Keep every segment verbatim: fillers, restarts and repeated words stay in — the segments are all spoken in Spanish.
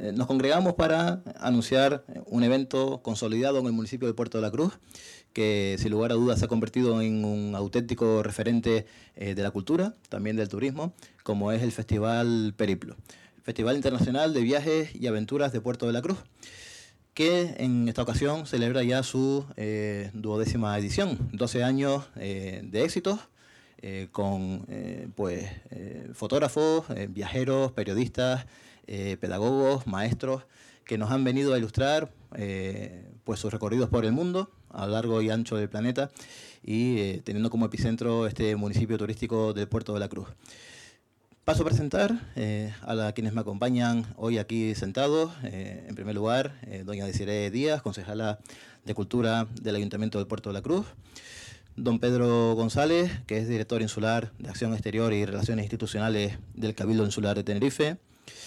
eh, nos congregamos para anunciar un evento consolidado en el municipio de Puerto de la Cruz, que sin lugar a dudas se ha convertido en un auténtico referente eh, de la cultura, también del turismo, como es el Festival Periplo, Festival Internacional de Viajes y Aventuras de Puerto de la Cruz, que en esta ocasión celebra ya su eh, duodécima edición, doce años eh, de éxitos, eh, con eh, pues, eh, fotógrafos, eh, viajeros, periodistas, eh, pedagogos, maestros, que nos han venido a ilustrar eh, pues sus recorridos por el mundo, a lo largo y ancho del planeta, y eh, teniendo como epicentro este municipio turístico del Puerto de la Cruz. Paso a presentar eh, a la, quienes me acompañan hoy aquí sentados. Eh, en primer lugar, eh, doña Desiree Díaz, concejala de Cultura del Ayuntamiento del Puerto de la Cruz. Don Pedro González, que es director insular de Acción Exterior y Relaciones Institucionales del Cabildo Insular de Tenerife.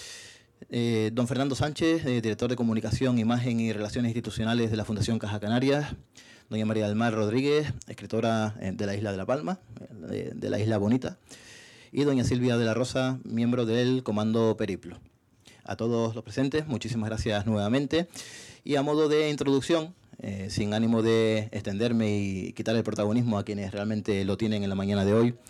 Eh, don Fernando Sánchez, eh, director de Comunicación, Imagen y Relaciones Institucionales de la Fundación Caja Canarias. Doña María del Mar Rodríguez, escritora eh, de la Isla de La Palma, de, de la Isla Bonita. Y doña Silvia de la Rosa, miembro del Comando Periplo. A todos los presentes, muchísimas gracias nuevamente. Y a modo de introducción, eh, sin ánimo de extenderme y quitar el protagonismo a quienes realmente lo tienen en la mañana de hoy,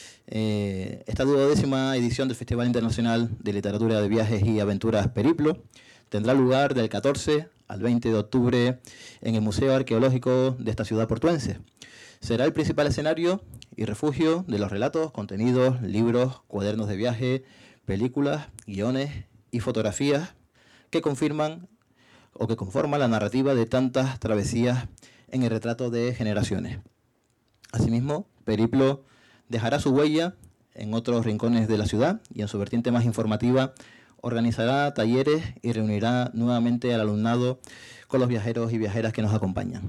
eh, esta duodécima edición del Festival Internacional de Literatura de Viajes y Aventuras Periplo tendrá lugar del catorce al veinte de octubre en el Museo Arqueológico de esta ciudad portuense. Será el principal escenario y refugio de los relatos, contenidos, libros, cuadernos de viaje, películas, guiones y fotografías que confirman o que conforman la narrativa de tantas travesías en el retrato de generaciones. Asimismo, Periplo dejará su huella en otros rincones de la ciudad y en su vertiente más informativa organizará talleres y reunirá nuevamente al alumnado con los viajeros y viajeras que nos acompañan.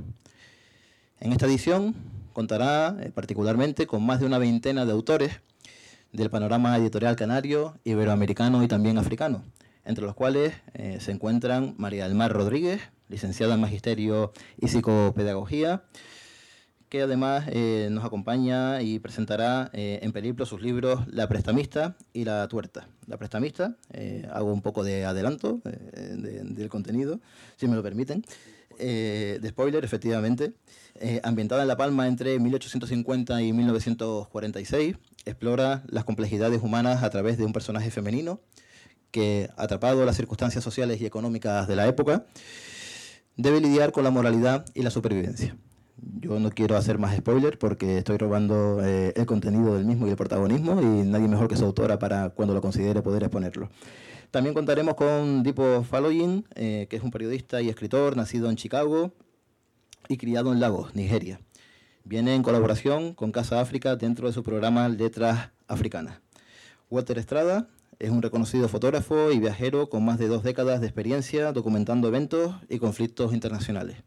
En esta edición contará eh, particularmente con más de una veintena de autores del panorama editorial canario, iberoamericano y también africano, entre los cuales eh, se encuentran María del Mar Rodríguez, licenciada en Magisterio y Psicopedagogía, que además eh, nos acompaña y presentará eh, en Periplo sus libros La Prestamista y La Tuerta. La Prestamista, eh, hago un poco de adelanto eh, de, del contenido, si me lo permiten, eh, de spoiler, efectivamente. Eh, ambientada en La Palma entre mil ochocientos cincuenta y mil novecientos cuarenta y seis, explora las complejidades humanas a través de un personaje femenino que, atrapado en las circunstancias sociales y económicas de la época, debe lidiar con la moralidad y la supervivencia. Yo no quiero hacer más spoiler porque estoy robando eh, el contenido del mismo y el protagonismo, y nadie mejor que su autora para, cuando lo considere, poder exponerlo. También contaremos con Dipo Faloyin, eh, que es un periodista y escritor nacido en Chicago y criado en Lagos, Nigeria. Viene en colaboración con Casa África dentro de su programa Letras Africanas. Walter Estrada es un reconocido fotógrafo y viajero con más de dos décadas de experiencia documentando eventos y conflictos internacionales.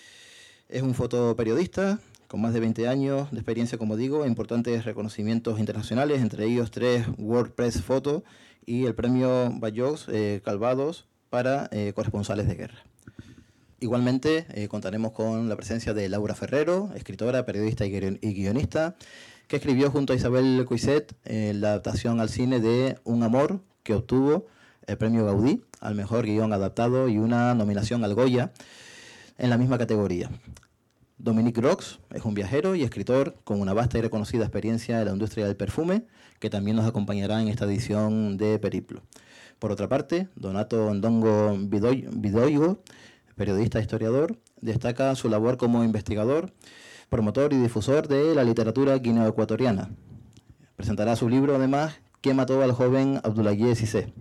Es un fotoperiodista con más de veinte años de experiencia, como digo, e importantes reconocimientos internacionales, entre ellos tres World Press Photo y el premio Bayeux eh, Calvados para eh, corresponsales de guerra. Igualmente eh, contaremos con la presencia de Laura Ferrero, escritora, periodista y guionista, que escribió junto a Isabel Coixet eh, la adaptación al cine de Un amor, que obtuvo el premio Gaudí al mejor guión adaptado y una nominación al Goya en la misma categoría. Dominique Rox es un viajero y escritor con una vasta y reconocida experiencia en la industria del perfume, que también nos acompañará en esta edición de Periplo. Por otra parte, Donato Ndongo Bidoigo, periodista e historiador, destaca su labor como investigador, promotor y difusor de la literatura guineoecuatoriana. Presentará su libro, además, ¿Quién mató al joven Abdoulaye Cissé?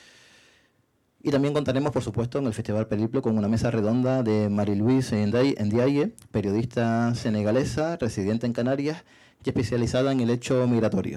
Y también contaremos, por supuesto, en el Festival Periplo con una mesa redonda de Marie-Louise Ndiaye, periodista senegalesa, residente en Canarias y especializada en el hecho migratorio.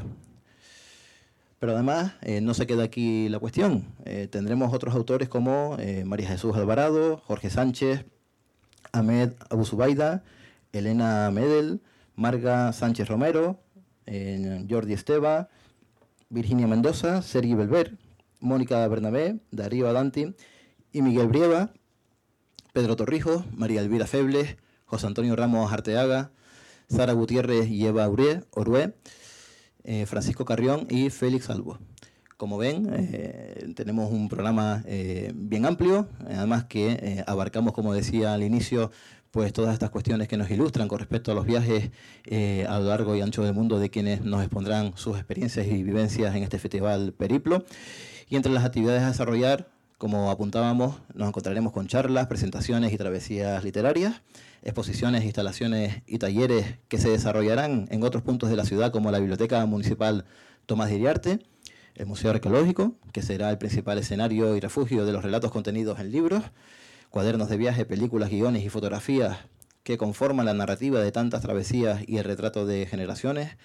Pero además, eh, no se queda aquí la cuestión. Eh, tendremos otros autores como eh, María Jesús Alvarado, Jorge Sánchez, Ahmed Abu Zubaida, Elena Medel, Marga Sánchez Romero, eh, Jordi Esteva, Virginia Mendoza, Sergi Belver, Mónica Bernabé, Darío Adanti y Miguel Brieva, Pedro Torrijos, María Elvira Febles, José Antonio Ramos Arteaga, Sara Gutiérrez y Eva Orué, eh, Francisco Carrión y Félix Albo. Como ven, eh, tenemos un programa eh, bien amplio, además que eh, abarcamos, como decía al inicio, pues todas estas cuestiones que nos ilustran con respecto a los viajes eh, a lo largo y ancho del mundo de quienes nos expondrán sus experiencias y vivencias en este festival Periplo. Y entre las actividades a desarrollar, como apuntábamos, nos encontraremos con charlas, presentaciones y travesías literarias, exposiciones, instalaciones y talleres que se desarrollarán en otros puntos de la ciudad, como la Biblioteca Municipal Tomás de Iriarte, el Museo Arqueológico, que será el principal escenario y refugio de los relatos contenidos en libros, cuadernos de viaje, películas, guiones y fotografías que conforman la narrativa de tantas travesías y el retrato de generaciones.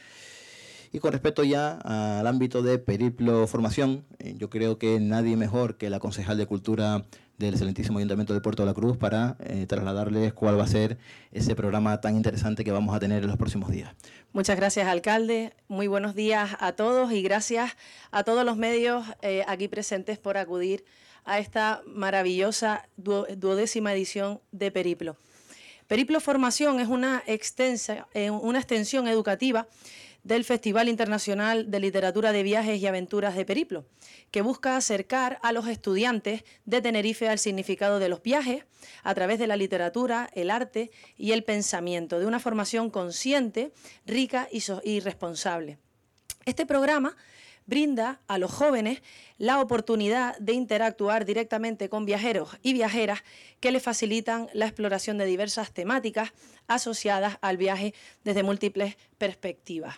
Y con respecto ya al ámbito de Periplo Formación, eh, yo creo que nadie mejor que la concejal de Cultura del excelentísimo Ayuntamiento de Puerto de la Cruz para eh, trasladarles cuál va a ser ese programa tan interesante que vamos a tener en los próximos días. Muchas gracias, alcalde. Muy buenos días a todos y gracias a todos los medios eh, aquí presentes por acudir a esta maravillosa duodécima edición de Periplo. Periplo Formación es una, extensa, eh, una extensión educativa del Festival Internacional de Literatura de Viajes y Aventuras de Periplo, que busca acercar a los estudiantes de Tenerife al significado de los viajes a través de la literatura, el arte y el pensamiento, de una formación consciente, rica y, so y responsable. Este programa brinda a los jóvenes la oportunidad de interactuar directamente con viajeros y viajeras que les facilitan la exploración de diversas temáticas asociadas al viaje desde múltiples perspectivas.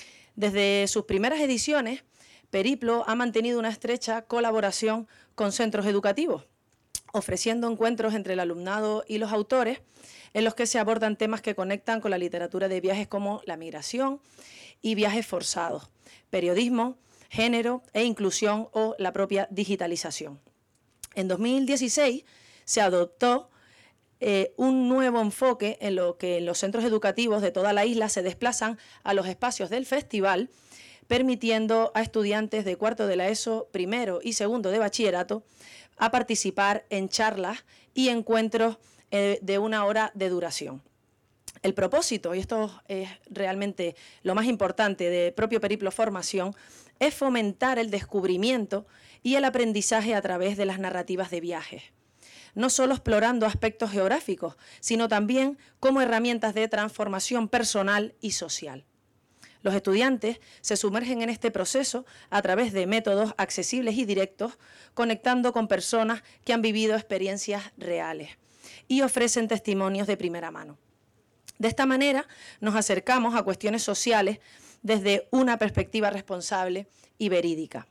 Desde sus primeras ediciones, Periplo ha mantenido una estrecha colaboración con centros educativos, ofreciendo encuentros entre el alumnado y los autores en los que se abordan temas que conectan con la literatura de viajes como la migración y viajes forzados, periodismo, género e inclusión o la propia digitalización. En dos mil dieciséis se adoptó eh, un nuevo enfoque en lo que los centros educativos de toda la isla se desplazan a los espacios del festival, permitiendo a estudiantes de cuarto de la ESO, primero y segundo de bachillerato, a participar en charlas y encuentros eh, de una hora de duración. El propósito, y esto es realmente lo más importante de propio Periplo Formación, es fomentar el descubrimiento y el aprendizaje a través de las narrativas de viajes, no solo explorando aspectos geográficos, sino también como herramientas de transformación personal y social. Los estudiantes se sumergen en este proceso a través de métodos accesibles y directos, conectando con personas que han vivido experiencias reales y ofrecen testimonios de primera mano. De esta manera nos acercamos a cuestiones sociales desde una perspectiva responsable y verídica.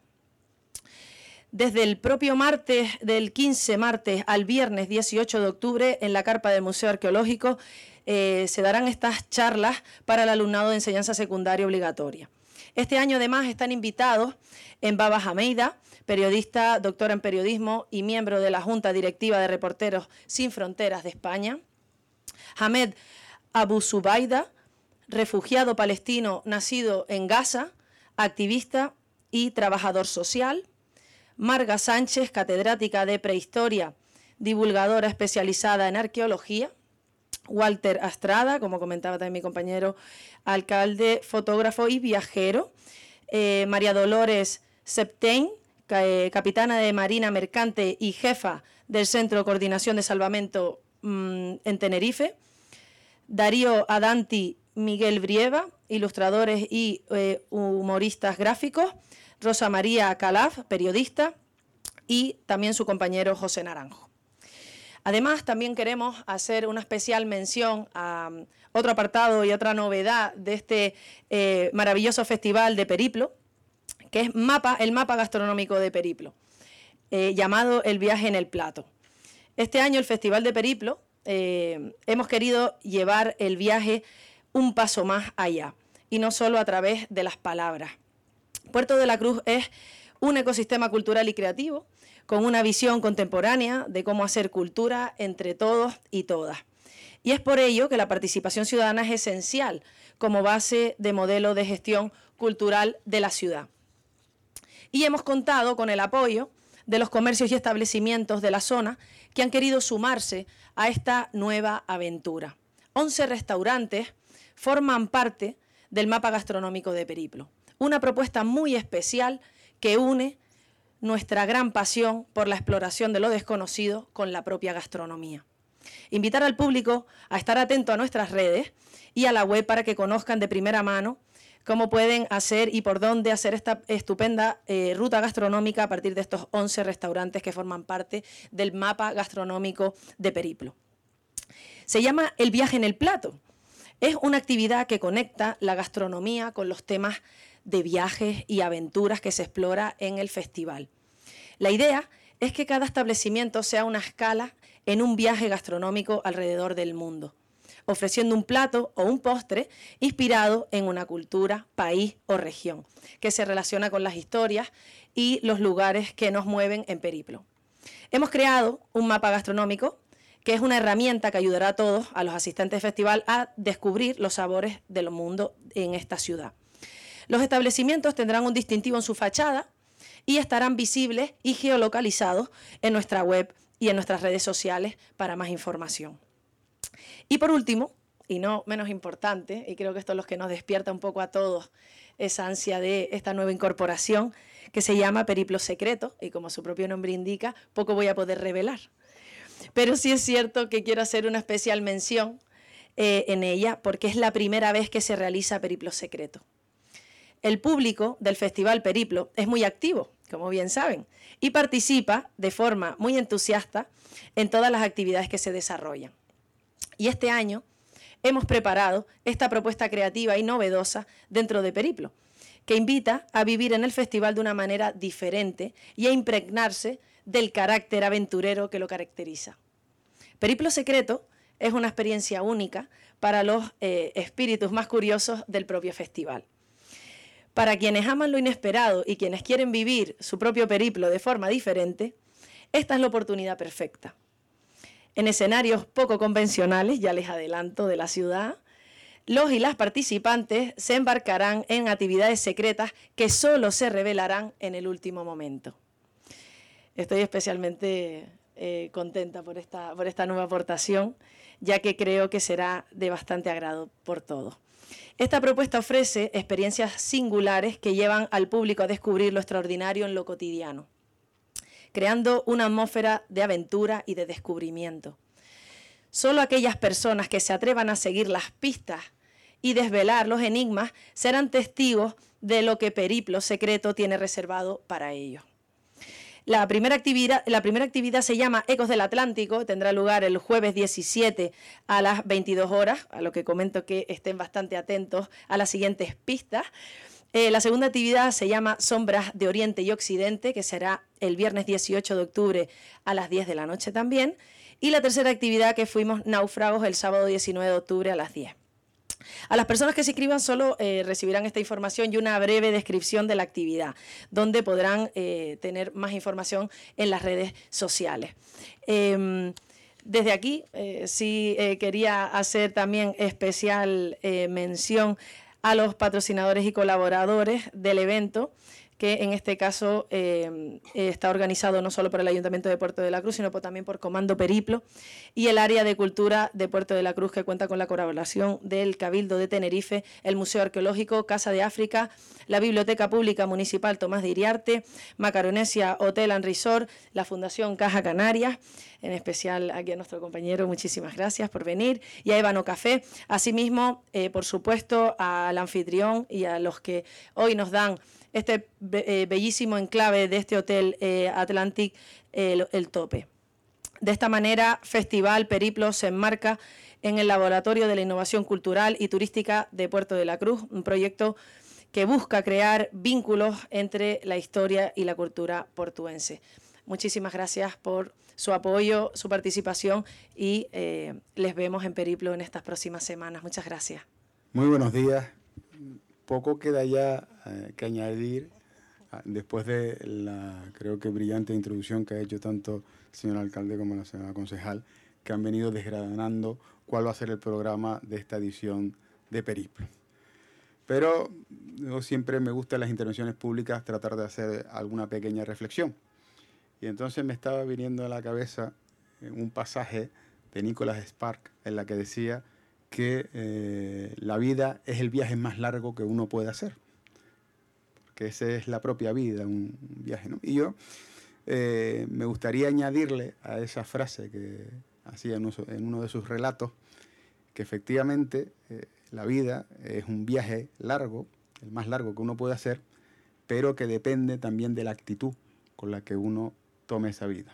Desde el propio martes, del quince martes al viernes dieciocho de octubre, en la carpa del Museo Arqueológico, eh, se darán estas charlas para el alumnado de enseñanza secundaria obligatoria. Este año, además, están invitados Embaba Hameida, periodista, doctora en periodismo y miembro de la Junta Directiva de Reporteros Sin Fronteras de España, Hamed Abu Zubaida, refugiado palestino nacido en Gaza, activista y trabajador social, Marga Sánchez, catedrática de prehistoria, divulgadora especializada en arqueología, Walter Astrada, como comentaba también mi compañero, alcalde, fotógrafo y viajero, eh, María Dolores Septein, eh, capitana de Marina Mercante y jefa del Centro de Coordinación de Salvamento mmm, en Tenerife, Darío Adanti, Miguel Brieva, ilustradores y eh, humoristas gráficos, Rosa María Calaf, periodista, y también su compañero José Naranjo. Además, también queremos hacer una especial mención a um, otro apartado y otra novedad de este eh, maravilloso festival de Periplo, que es mapa, el mapa gastronómico de Periplo, eh, llamado El viaje en el plato. Este año el Festival de Periplo eh, hemos querido llevar el viaje un paso más allá, y no solo a través de las palabras. Puerto de la Cruz es un ecosistema cultural y creativo con una visión contemporánea de cómo hacer cultura entre todos y todas. Y es por ello que la participación ciudadana es esencial como base de modelo de gestión cultural de la ciudad. Y hemos contado con el apoyo de los comercios y establecimientos de la zona que han querido sumarse a esta nueva aventura. once restaurantes forman parte del mapa gastronómico de Periplo. Una propuesta muy especial que une nuestra gran pasión por la exploración de lo desconocido con la propia gastronomía. Invitar al público a estar atento a nuestras redes y a la web para que conozcan de primera mano cómo pueden hacer y por dónde hacer esta estupenda eh, ruta gastronómica a partir de estos once restaurantes que forman parte del mapa gastronómico de Periplo. Se llama El viaje en el plato. Es una actividad que conecta la gastronomía con los temas de viajes y aventuras que se explora en el festival. La idea es que cada establecimiento sea una escala en un viaje gastronómico alrededor del mundo, ofreciendo un plato o un postre inspirado en una cultura, país o región, que se relaciona con las historias y los lugares que nos mueven en Periplo. Hemos creado un mapa gastronómico que es una herramienta que ayudará a todos, a los asistentes del festival, a descubrir los sabores del mundo en esta ciudad. Los establecimientos tendrán un distintivo en su fachada y estarán visibles y geolocalizados en nuestra web y en nuestras redes sociales para más información. Y por último, y no menos importante, y creo que esto es lo que nos despierta un poco a todos esa ansia de esta nueva incorporación, que se llama Periplo Secreto, y como su propio nombre indica, poco voy a poder revelar. Pero sí es cierto que quiero hacer una especial mención eh, en ella, porque es la primera vez que se realiza Periplo Secreto. El público del Festival Periplo es muy activo, como bien saben, y participa de forma muy entusiasta en todas las actividades que se desarrollan. Y este año hemos preparado esta propuesta creativa y novedosa dentro de Periplo, que invita a vivir en el festival de una manera diferente y a impregnarse del carácter aventurero que lo caracteriza. Periplo Secreto es una experiencia única para los eh, espíritus más curiosos del propio festival. Para quienes aman lo inesperado y quienes quieren vivir su propio periplo de forma diferente, esta es la oportunidad perfecta. En escenarios poco convencionales, ya les adelanto, de la ciudad, los y las participantes se embarcarán en actividades secretas que solo se revelarán en el último momento. Estoy especialmente eh, contenta por esta, por esta nueva aportación, ya que creo que será de bastante agrado por todos. Esta propuesta ofrece experiencias singulares que llevan al público a descubrir lo extraordinario en lo cotidiano, creando una atmósfera de aventura y de descubrimiento. Solo aquellas personas que se atrevan a seguir las pistas y desvelar los enigmas serán testigos de lo que Periplo Secreto tiene reservado para ellos. La primera actividad, la primera actividad se llama Ecos del Atlántico, tendrá lugar el jueves diecisiete a las veintidós horas, a lo que comento que estén bastante atentos a las siguientes pistas. Eh, la segunda actividad se llama Sombras de Oriente y Occidente, que será el viernes dieciocho de octubre a las diez de la noche también. Y la tercera actividad, que fuimos Náufragos, el sábado diecinueve de octubre a las diez. A las personas que se inscriban solo eh, recibirán esta información y una breve descripción de la actividad, donde podrán eh, tener más información en las redes sociales. Eh, desde aquí eh, sí eh, quería hacer también especial eh, mención a los patrocinadores y colaboradores del evento, que en este caso eh, está organizado no solo por el Ayuntamiento de Puerto de la Cruz, sino por, también por Comando Periplo y el Área de Cultura de Puerto de la Cruz, que cuenta con la colaboración del Cabildo de Tenerife, el Museo Arqueológico Casa de África, la Biblioteca Pública Municipal Tomás de Iriarte, Macaronesia Hotel and Resort, la Fundación Caja Canarias, en especial aquí a nuestro compañero, muchísimas gracias por venir, y a Ébano Café. Asimismo, eh, por supuesto, al anfitrión y a los que hoy nos dan este eh, bellísimo enclave de este Hotel eh, Atlantic, eh, el, el Tope. De esta manera, Festival Periplo se enmarca en el Laboratorio de la Innovación Cultural y Turística de Puerto de la Cruz, un proyecto que busca crear vínculos entre la historia y la cultura portuense. Muchísimas gracias por su apoyo, su participación y eh, les vemos en Periplo en estas próximas semanas. Muchas gracias. Muy buenos días. Poco queda ya eh, que añadir después de la, creo que brillante introducción que ha hecho tanto el señor alcalde como la señora concejal, que han venido desgranando cuál va a ser el programa de esta edición de Periplo. Pero yo siempre me gusta en las intervenciones públicas tratar de hacer alguna pequeña reflexión. Y entonces me estaba viniendo a la cabeza un pasaje de Nicholas Sparks en la que decía que eh, la vida es el viaje más largo que uno puede hacer. que esa es la propia vida, un viaje, ¿no? Y yo eh, me gustaría añadirle a esa frase que hacía en, uso, en uno de sus relatos, que efectivamente eh, la vida es un viaje largo, el más largo que uno puede hacer, pero que depende también de la actitud con la que uno tome esa vida.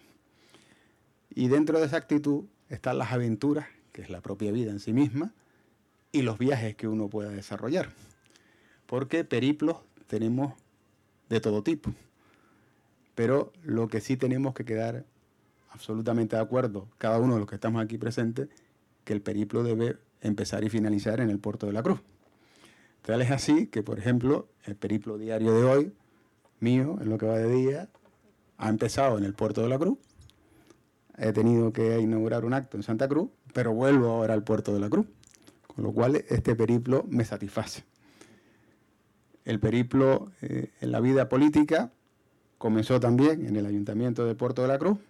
Y dentro de esa actitud están las aventuras, que es la propia vida en sí misma, y los viajes que uno pueda desarrollar. Porque periplos tenemos de todo tipo. Pero lo que sí tenemos que quedar absolutamente de acuerdo, cada uno de los que estamos aquí presentes, que el periplo debe empezar y finalizar en el puerto de la Cruz. Tal es así que, por ejemplo, el periplo diario de hoy, mío, en lo que va de día, ha empezado en el puerto de la Cruz. He tenido que inaugurar un acto en Santa Cruz, pero vuelvo ahora al puerto de la Cruz, con lo cual este periplo me satisface. El periplo eh, en la vida política comenzó también en el Ayuntamiento del Puerto de la Cruz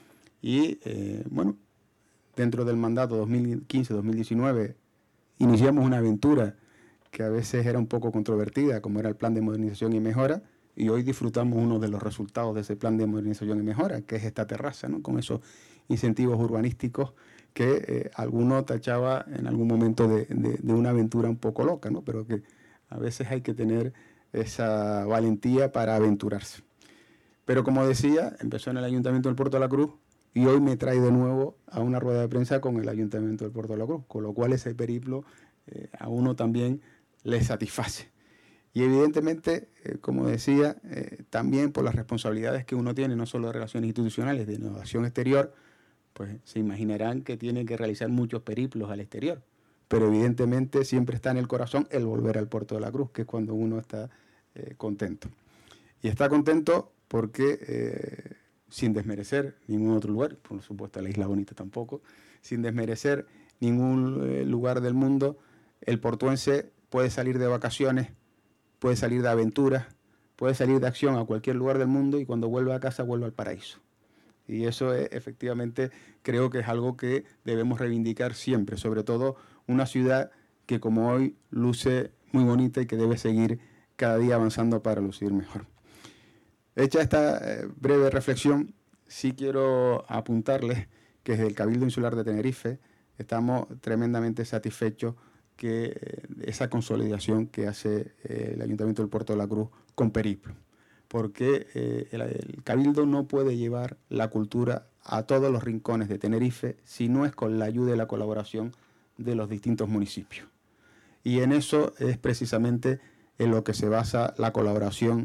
y, eh, bueno, dentro del mandato dos mil quince dos mil diecinueve iniciamos una aventura que a veces era un poco controvertida, como era el Plan de Modernización y Mejora, y hoy disfrutamos uno de los resultados de ese Plan de Modernización y Mejora, que es esta terraza, ¿no? Con esos incentivos urbanísticos que eh, alguno tachaba en algún momento de, de, de una aventura un poco loca, ¿no? Pero que a veces hay que tener esa valentía para aventurarse. Pero como decía, empezó en el Ayuntamiento del Puerto de la Cruz y hoy me trae de nuevo a una rueda de prensa con el Ayuntamiento del Puerto de la Cruz, con lo cual ese periplo eh, a uno también le satisface. Y evidentemente, eh, como decía, eh, también por las responsabilidades que uno tiene, no solo de relaciones institucionales, de innovación exterior, pues se imaginarán que tiene que realizar muchos periplos al exterior. Pero evidentemente siempre está en el corazón el volver al Puerto de la Cruz, que es cuando uno está eh, contento. Y está contento porque, eh, sin desmerecer ningún otro lugar, por supuesto la Isla Bonita tampoco, sin desmerecer ningún eh, lugar del mundo, el portuense puede salir de vacaciones, puede salir de aventuras, puede salir de acción a cualquier lugar del mundo y cuando vuelve a casa vuelve al paraíso. Y eso es, efectivamente creo que es algo que debemos reivindicar siempre, sobre todo una ciudad que como hoy luce muy bonita y que debe seguir cada día avanzando para lucir mejor. Hecha esta eh, breve reflexión, sí quiero apuntarles que desde el Cabildo Insular de Tenerife estamos tremendamente satisfechos que eh, esa consolidación que hace eh, el Ayuntamiento del Puerto de la Cruz con periplo, porque eh, el, el Cabildo no puede llevar la cultura a todos los rincones de Tenerife si no es con la ayuda y la colaboración de los distintos municipios. Y en eso es precisamente en lo que se basa la colaboración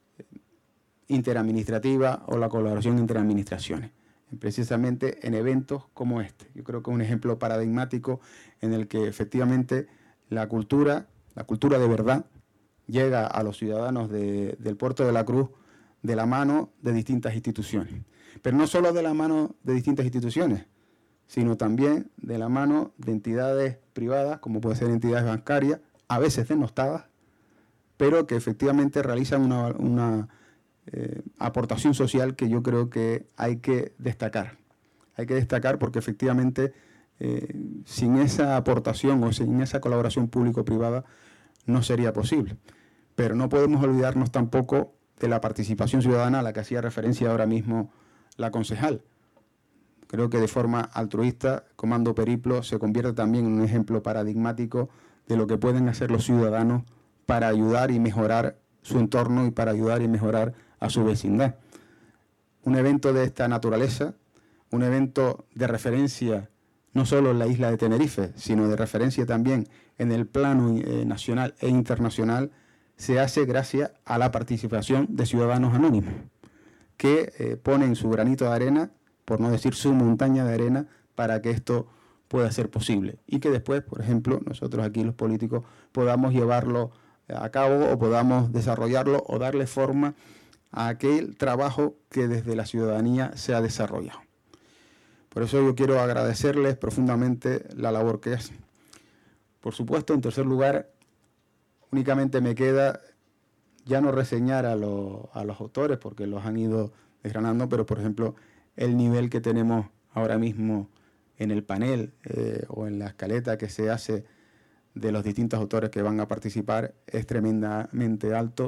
interadministrativa o la colaboración entre administraciones, precisamente en eventos como este. Yo creo que es un ejemplo paradigmático en el que efectivamente la cultura, la cultura de verdad, llega a los ciudadanos de, del Puerto de la Cruz de la mano de distintas instituciones. Pero no solo de la mano de distintas instituciones, sino también de la mano de entidades privadas, como pueden ser entidades bancarias, a veces denostadas, pero que efectivamente realizan una, una eh, aportación social que yo creo que hay que destacar. Hay que destacar porque efectivamente eh, sin esa aportación o sin esa colaboración público-privada no sería posible. Pero no podemos olvidarnos tampoco de la participación ciudadana a la que hacía referencia ahora mismo la concejal. Creo que de forma altruista, Comando Periplo se convierte también en un ejemplo paradigmático de lo que pueden hacer los ciudadanos para ayudar y mejorar su entorno y para ayudar y mejorar a su vecindad. Un evento de esta naturaleza, un evento de referencia no solo en la isla de Tenerife, sino de referencia también en el plano eh, nacional e internacional, se hace gracias a la participación de ciudadanos anónimos, que eh, ponen su granito de arena, por no decir su montaña de arena, para que esto pueda ser posible. Y que después, por ejemplo, nosotros aquí los políticos podamos llevarlo a cabo o podamos desarrollarlo o darle forma a aquel trabajo que desde la ciudadanía se ha desarrollado. Por eso yo quiero agradecerles profundamente la labor que hacen. Por supuesto, en tercer lugar, únicamente me queda ya no reseñar a, lo, a los autores porque los han ido desgranando, pero por ejemplo, el nivel que tenemos ahora mismo en el panel eh, o en la escaleta que se hace de los distintos autores que van a participar es tremendamente alto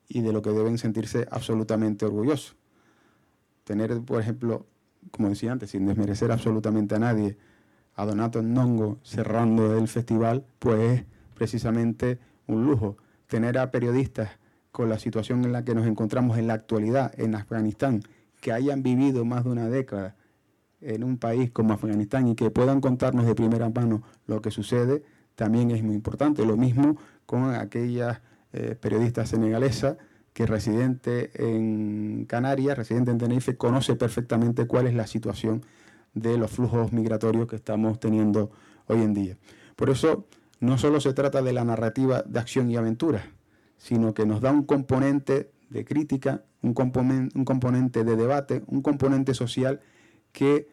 y de lo que deben sentirse absolutamente orgullosos. Tener, por ejemplo, como decía antes, sin desmerecer absolutamente a nadie, a Donato Ndongo cerrando el festival, pues es precisamente un lujo. Tener a periodistas con la situación en la que nos encontramos en la actualidad en Afganistán, que hayan vivido más de una década en un país como Afganistán y que puedan contarnos de primera mano lo que sucede, también es muy importante. Lo mismo con aquellas eh, periodistas senegalesas que residente en Canarias, residente en Tenerife, conoce perfectamente cuál es la situación de los flujos migratorios que estamos teniendo hoy en día. Por eso, no solo se trata de la narrativa de acción y aventura, sino que nos da un componente de crítica, un componente, un componente de debate, un componente social que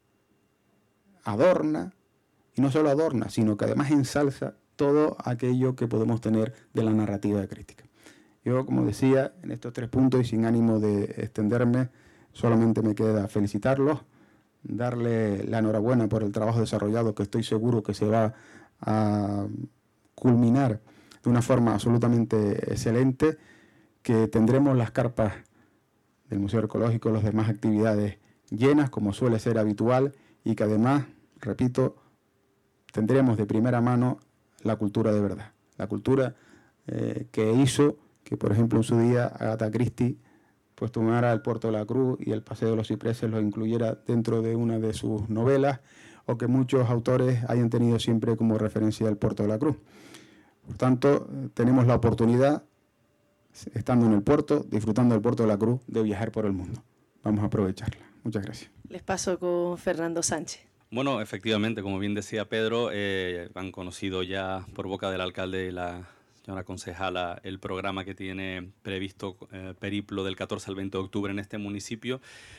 adorna, y no solo adorna, sino que además ensalza todo aquello que podemos tener de la narrativa de crítica. Yo, como decía, en estos tres puntos y sin ánimo de extenderme, solamente me queda felicitarlos, darle la enhorabuena por el trabajo desarrollado, que estoy seguro que se va a culminar de una forma absolutamente excelente, que tendremos las carpas del Museo Arqueológico, las demás actividades llenas, como suele ser habitual, y que además, repito, tendremos de primera mano la cultura de verdad. La cultura eh, que hizo que, por ejemplo, en su día Agatha Christie pues tomara el Puerto de la Cruz y el Paseo de los Cipreses lo incluyera dentro de una de sus novelas, o que muchos autores hayan tenido siempre como referencia el Puerto de la Cruz. Por tanto, tenemos la oportunidad, estando en el puerto, disfrutando del Puerto de la Cruz, de viajar por el mundo. Vamos a aprovecharla. Muchas gracias. Les paso con Fernando Sánchez. Bueno, efectivamente, como bien decía Pedro, eh, han conocido ya por boca del alcalde y la señora concejala el programa que tiene previsto eh, Periplo del catorce al veinte de octubre en este municipio,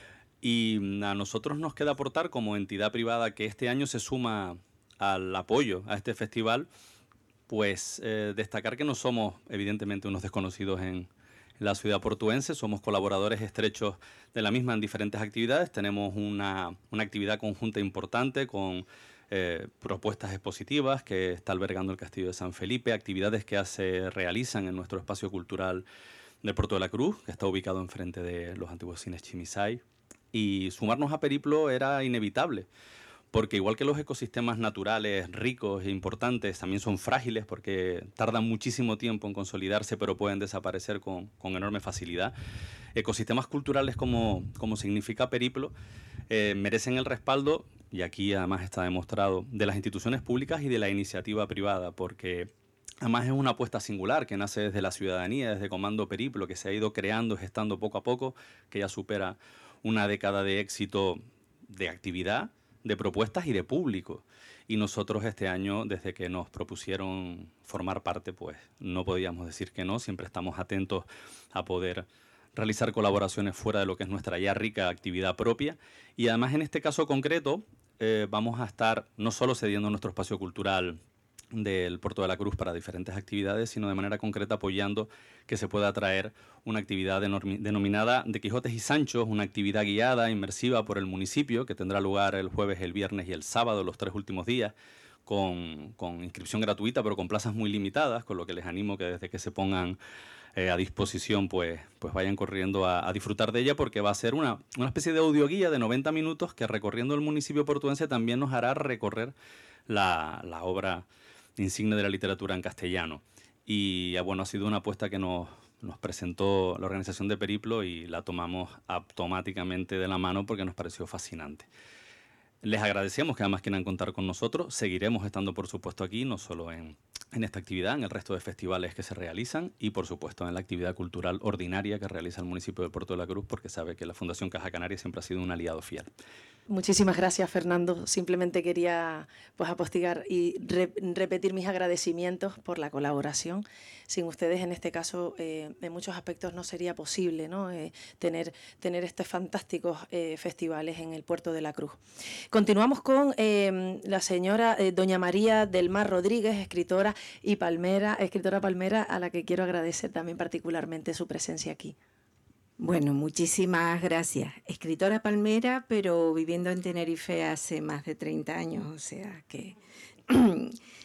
y a nosotros nos queda aportar como entidad privada que este año se suma al apoyo a este festival, pues eh, destacar que no somos evidentemente unos desconocidos en la ciudad portuense, somos colaboradores estrechos de la misma en diferentes actividades. Tenemos una, una actividad conjunta importante con eh, propuestas expositivas que está albergando el Castillo de San Felipe, actividades que se realizan en nuestro espacio cultural del Puerto de la Cruz, que está ubicado enfrente de los antiguos cines Chimisay, y sumarnos a Periplo era inevitable, porque igual que los ecosistemas naturales ricos e importantes también son frágiles porque tardan muchísimo tiempo en consolidarse, pero pueden desaparecer con, con enorme facilidad. Ecosistemas culturales como, como significa Periplo eh, merecen el respaldo, y aquí además está demostrado, de las instituciones públicas y de la iniciativa privada, porque además es una apuesta singular que nace desde la ciudadanía, desde Comando Periplo, que se ha ido creando, gestando poco a poco, que ya supera una década de éxito de actividad, de propuestas y de público. Y nosotros este año, desde que nos propusieron formar parte, pues no podíamos decir que no, siempre estamos atentos a poder realizar colaboraciones fuera de lo que es nuestra ya rica actividad propia. Y además en este caso concreto eh, vamos a estar no solo cediendo nuestro espacio cultural del Puerto de la Cruz para diferentes actividades, sino de manera concreta apoyando que se pueda traer una actividad denominada de Quijotes y Sanchos, una actividad guiada, inmersiva por el municipio, que tendrá lugar el jueves, el viernes y el sábado, los tres últimos días, con, con inscripción gratuita, pero con plazas muy limitadas, con lo que les animo que desde que se pongan eh, a disposición, pues, pues vayan corriendo a, a disfrutar de ella, porque va a ser una, una especie de audioguía de noventa minutos que, recorriendo el municipio portuense, también nos hará recorrer la, la obra insigne de la literatura en castellano. Y bueno, ha sido una apuesta que nos, nos presentó la organización de Periplo y la tomamos automáticamente de la mano porque nos pareció fascinante. Les agradecemos que además quieran contar con nosotros. Seguiremos estando, por supuesto, aquí, no solo en, en esta actividad, en el resto de festivales que se realizan y, por supuesto, en la actividad cultural ordinaria que realiza el municipio de Puerto de la Cruz, porque sabe que la Fundación Caja Canaria siempre ha sido un aliado fiel. Muchísimas gracias, Fernando. Simplemente quería pues apostigar y re repetir mis agradecimientos por la colaboración. Sin ustedes, en este caso, eh, en muchos aspectos no sería posible, ¿no? Eh, tener, tener estos fantásticos eh, festivales en el Puerto de la Cruz. Continuamos con eh, la señora eh, doña María del Mar Rodríguez, escritora y palmera, escritora palmera, a la que quiero agradecer también particularmente su presencia aquí. Bueno, muchísimas gracias. Escritora palmera, pero viviendo en Tenerife hace más de treinta años, o sea que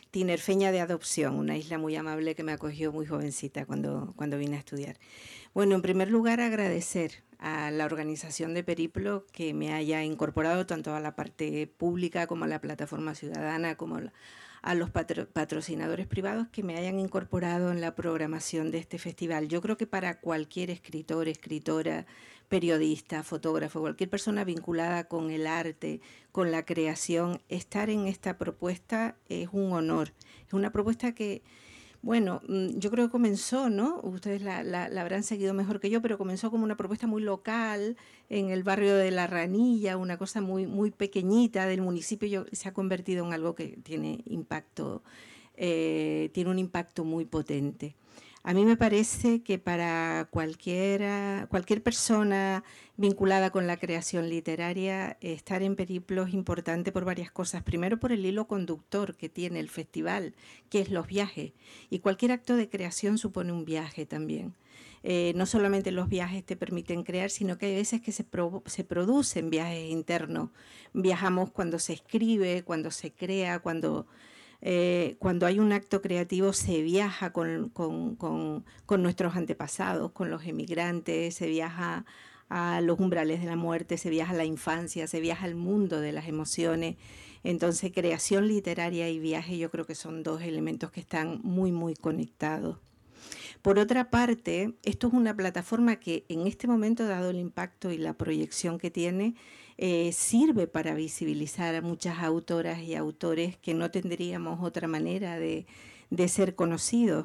tinerfeña de adopción, una isla muy amable que me acogió muy jovencita cuando, cuando vine a estudiar. Bueno, en primer lugar, agradecer a la organización de Periplo que me haya incorporado tanto a la parte pública como a la plataforma ciudadana, como a, la, a los patro, patrocinadores privados que me hayan incorporado en la programación de este festival. Yo creo que para cualquier escritor, escritora, periodista, fotógrafo, cualquier persona vinculada con el arte, con la creación, estar en esta propuesta es un honor. Es una propuesta que, bueno, yo creo que comenzó, ¿no? Ustedes la, la, la habrán seguido mejor que yo, pero comenzó como una propuesta muy local en el barrio de La Ranilla, una cosa muy, muy pequeñita del municipio, yo, se ha convertido en algo que tiene impacto, eh, tiene un impacto muy potente. A mí me parece que para cualquiera, cualquier persona vinculada con la creación literaria, estar en Periplo es importante por varias cosas. Primero, por el hilo conductor que tiene el festival, que es los viajes. Y cualquier acto de creación supone un viaje también. Eh, no solamente los viajes te permiten crear, sino que hay veces que se, pro, se producen viajes internos. Viajamos cuando se escribe, cuando se crea, cuando... Eh, cuando hay un acto creativo se viaja con, con, con, con nuestros antepasados, con los emigrantes, se viaja a los umbrales de la muerte, se viaja a la infancia, se viaja al mundo de las emociones. Entonces, creación literaria y viaje yo creo que son dos elementos que están muy, muy conectados. Por otra parte, esto es una plataforma que en este momento, dado el impacto y la proyección que tiene, eh, sirve para visibilizar a muchas autoras y autores que no tendríamos otra manera de, de ser conocidos.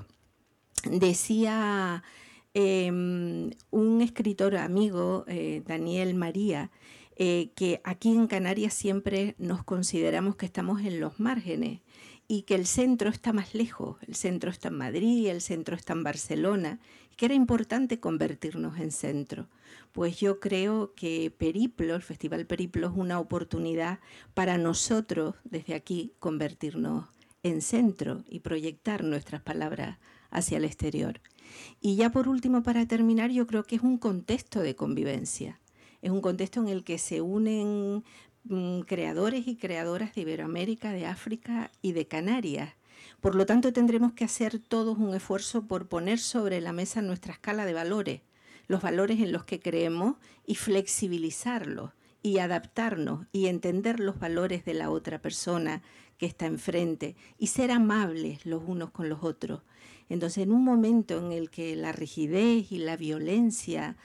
Decía eh, un escritor amigo, eh, Daniel María, eh, que aquí en Canarias siempre nos consideramos que estamos en los márgenes y que el centro está más lejos, el centro está en Madrid, el centro está en Barcelona, que era importante convertirnos en centro. Pues yo creo que Periplo, el Festival Periplo, es una oportunidad para nosotros desde aquí convertirnos en centro y proyectar nuestras palabras hacia el exterior. Y ya por último, para terminar, yo creo que es un contexto de convivencia, es un contexto en el que se unen creadores y creadoras de Iberoamérica, de África y de Canarias. Por lo tanto, tendremos que hacer todos un esfuerzo por poner sobre la mesa nuestra escala de valores, los valores en los que creemos y flexibilizarlos y adaptarnos y entender los valores de la otra persona que está enfrente y ser amables los unos con los otros. Entonces, en un momento en el que la rigidez y la violencia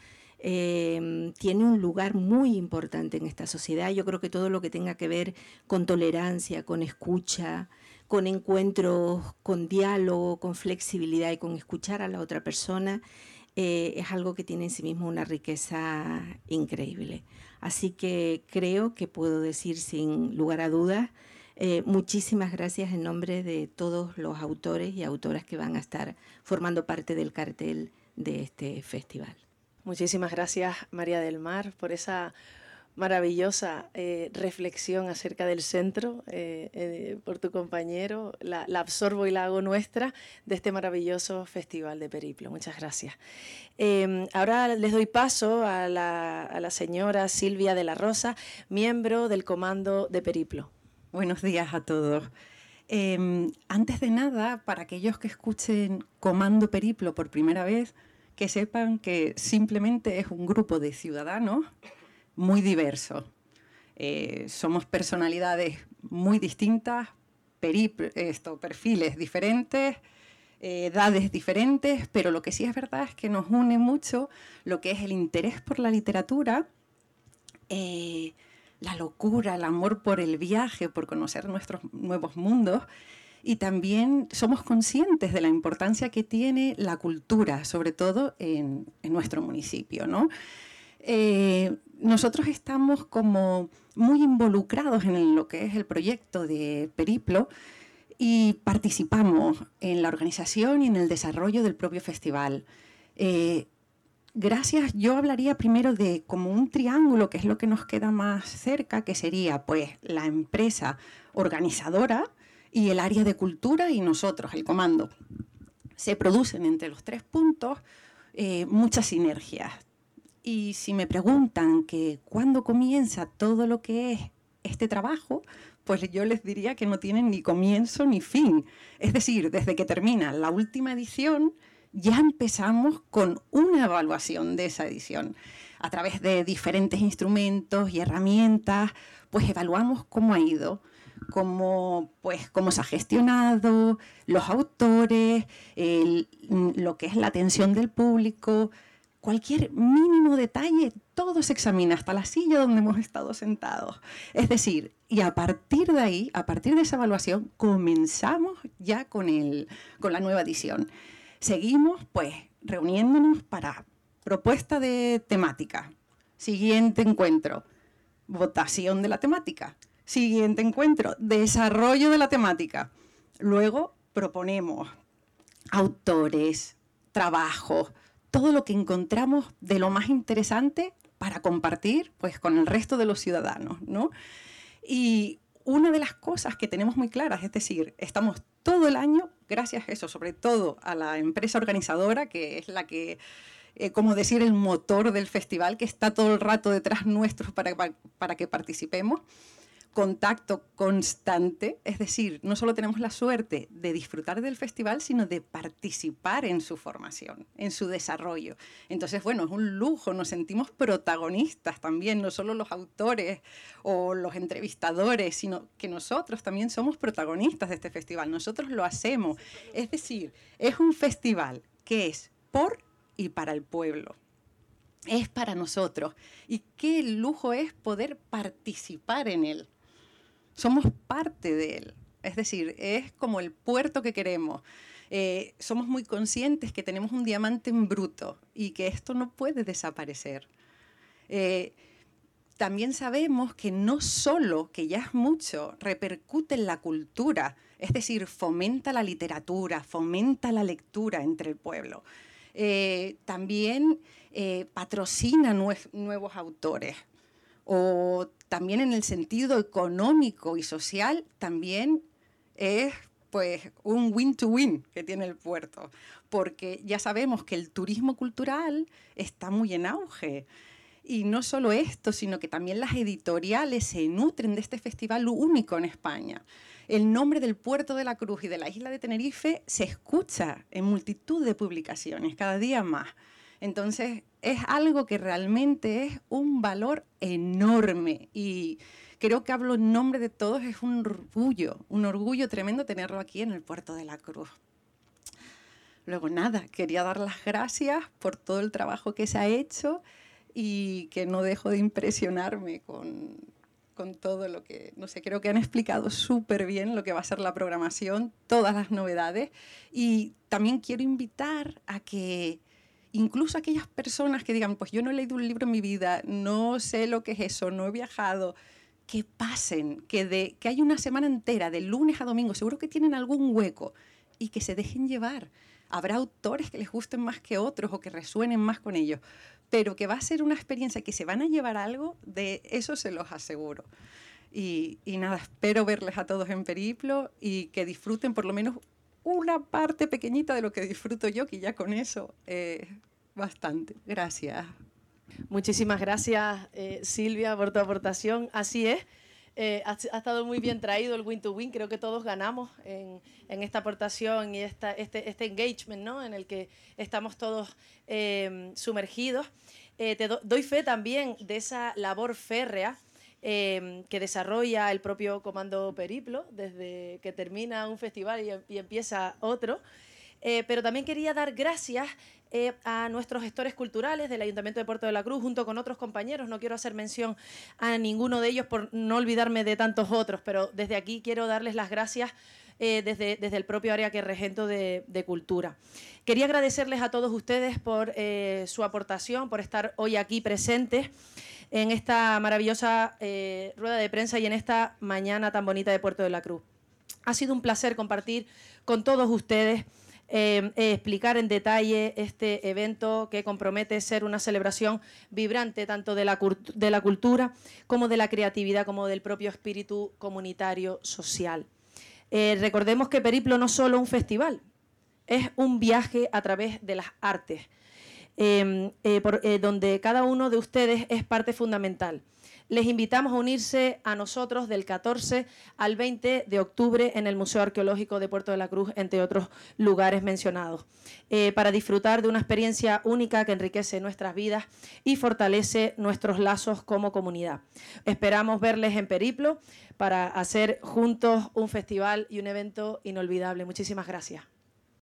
Eh, tiene un lugar muy importante en esta sociedad. Yo creo que todo lo que tenga que ver con tolerancia, con escucha, con encuentros, con diálogo, con flexibilidad y con escuchar a la otra persona, eh, es algo que tiene en sí mismo una riqueza increíble. Así que creo que puedo decir sin lugar a dudas, eh, muchísimas gracias en nombre de todos los autores y autoras que van a estar formando parte del cartel de este festival. Muchísimas gracias, María del Mar, por esa maravillosa eh, reflexión acerca del centro, eh, eh, por tu compañero. La, la absorbo y la hago nuestra de este maravilloso Festival de Periplo. Muchas gracias. Eh, ahora les doy paso a la, a la señora Silvia de la Rosa, miembro del Comando de Periplo. Buenos días a todos. Eh, antes de nada, para aquellos que escuchen Comando Periplo por primera vez, que sepan que simplemente es un grupo de ciudadanos muy diversos. Eh, somos personalidades muy distintas, perip- esto, perfiles diferentes, eh, edades diferentes, pero lo que sí es verdad es que nos une mucho lo que es el interés por la literatura, eh, la locura, el amor por el viaje, por conocer nuestros nuevos mundos. Y también somos conscientes de la importancia que tiene la cultura, sobre todo en, en nuestro municipio, ¿no? Eh, nosotros estamos como muy involucrados en lo que es el proyecto de Periplo y participamos en la organización y en el desarrollo del propio festival. Eh, gracias, yo hablaría primero de como un triángulo, que es lo que nos queda más cerca, que sería pues la empresa organizadora, y el área de cultura y nosotros, el comando. Se producen entre los tres puntos eh, muchas sinergias. Y si me preguntan que cuándo comienza todo lo que es este trabajo, pues yo les diría que no tiene ni comienzo ni fin. Es decir, desde que termina la última edición, ya empezamos con una evaluación de esa edición. A través de diferentes instrumentos y herramientas, pues evaluamos cómo ha ido, cómo, pues, cómo se ha gestionado, los autores, el, lo que es la atención del público, cualquier mínimo detalle, todo se examina, hasta la silla donde hemos estado sentados. Es decir, y a partir de ahí, a partir de esa evaluación, comenzamos ya con, el, con la nueva edición. Seguimos, pues, reuniéndonos para propuesta de temática. Siguiente encuentro, votación de la temática. Siguiente encuentro, desarrollo de la temática. Luego proponemos autores, trabajos, todo lo que encontramos de lo más interesante para compartir, pues, con el resto de los ciudadanos, ¿no? Y una de las cosas que tenemos muy claras, es decir, estamos todo el año, gracias a eso, sobre todo a la empresa organizadora, que es la que, eh, como decir, el motor del festival, que está todo el rato detrás nuestro para, para que participemos. Contacto constante, es decir, no solo tenemos la suerte de disfrutar del festival, sino de participar en su formación, en su desarrollo. Entonces, bueno, es un lujo, nos sentimos protagonistas también, no solo los autores o los entrevistadores, sino que nosotros también somos protagonistas de este festival, nosotros lo hacemos. Es decir, es un festival que es por y para el pueblo. Es para nosotros. Y qué lujo es poder participar en él. Somos parte de él, es decir, es como el puerto que queremos. Eh, somos muy conscientes que tenemos un diamante en bruto y que esto no puede desaparecer. Eh, también sabemos que no solo, que ya es mucho, repercute en la cultura, es decir, fomenta la literatura, fomenta la lectura entre el pueblo. Eh, también eh, patrocina nue nuevos autores. O también en el sentido económico y social, también es, pues, un win-to-win que tiene el puerto, porque ya sabemos que el turismo cultural está muy en auge. Y no solo esto, sino que también las editoriales se nutren de este festival único en España. El nombre del Puerto de la Cruz y de la isla de Tenerife se escucha en multitud de publicaciones, cada día más. Entonces, es algo que realmente es un valor enorme y creo que hablo en nombre de todos, es un orgullo, un orgullo tremendo tenerlo aquí en el Puerto de la Cruz. Luego, nada, quería dar las gracias por todo el trabajo que se ha hecho y que no dejo de impresionarme con, con todo lo que, no sé, creo que han explicado súper bien lo que va a ser la programación, todas las novedades. Y también quiero invitar a que incluso aquellas personas que digan, pues yo no he leído un libro en mi vida, no sé lo que es eso, no he viajado, que pasen, que, de, que hay una semana entera, de lunes a domingo, seguro que tienen algún hueco, y que se dejen llevar. Habrá autores que les gusten más que otros o que resuenen más con ellos, pero que va a ser una experiencia que se van a llevar algo, de eso se los aseguro. Y, y nada, espero verles a todos en Periplo y que disfruten por lo menos una parte pequeñita de lo que disfruto yo, que ya con eso es eh, bastante. Gracias. Muchísimas gracias, eh, Silvia, por tu aportación. Así es, eh, ha, ha estado muy bien traído el win to win. Creo que todos ganamos en, en esta aportación y esta, este, este engagement, ¿no?, en el que estamos todos eh, sumergidos. Eh, te do, doy fe también de esa labor férrea Eh, que desarrolla el propio Comando Periplo desde que termina un festival y, y empieza otro. Eh, pero también quería dar gracias eh, a nuestros gestores culturales del Ayuntamiento de Puerto de la Cruz, junto con otros compañeros. No quiero hacer mención a ninguno de ellos por no olvidarme de tantos otros, pero desde aquí quiero darles las gracias eh, desde, desde el propio área que regento de, de Cultura. Quería agradecerles a todos ustedes por eh, su aportación, por estar hoy aquí presentes en esta maravillosa eh, rueda de prensa y en esta mañana tan bonita de Puerto de la Cruz. Ha sido un placer compartir con todos ustedes, eh, eh, explicar en detalle este evento que compromete ser una celebración vibrante tanto de la, de la cultura como de la creatividad, como del propio espíritu comunitario social. Eh, recordemos que Periplo no es solo un festival, es un viaje a través de las artes. eh, eh, por, eh, donde cada uno de ustedes es parte fundamental. Les invitamos a unirse a nosotros del catorce al veinte de octubre en el Museo Arqueológico de Puerto de la Cruz, entre otros lugares mencionados, eh, para disfrutar de una experiencia única que enriquece nuestras vidas y fortalece nuestros lazos como comunidad. Esperamos verles en Periplo para hacer juntos un festival y un evento inolvidable. Muchísimas gracias.